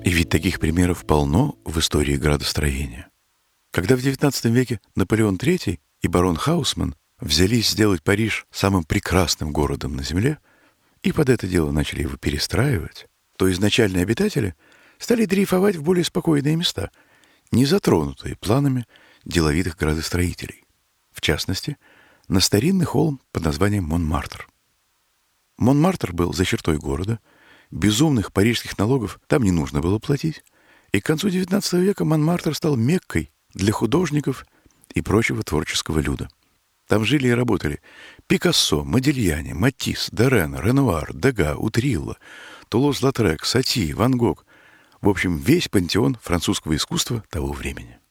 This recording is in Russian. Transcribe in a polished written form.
И ведь таких примеров полно в истории градостроения. Когда в XIX веке Наполеон III и барон Хаусман взялись сделать Париж самым прекрасным городом на Земле и под это дело начали его перестраивать, то изначальные обитатели стали дрейфовать в более спокойные места, не затронутые планами деловитых градостроителей. В частности, на старинный холм под названием Монмартр. Монмартр был за чертой города, безумных парижских налогов там не нужно было платить, и к концу XIX века Монмартр стал Меккой для художников и прочего творческого люда. Там жили и работали Пикассо, Модильяне, Матисс, Дорен, Ренуар, Дега, Утрилла, Тулоз-Латрек, Сати, Ван Гог. В общем, весь пантеон французского искусства того времени.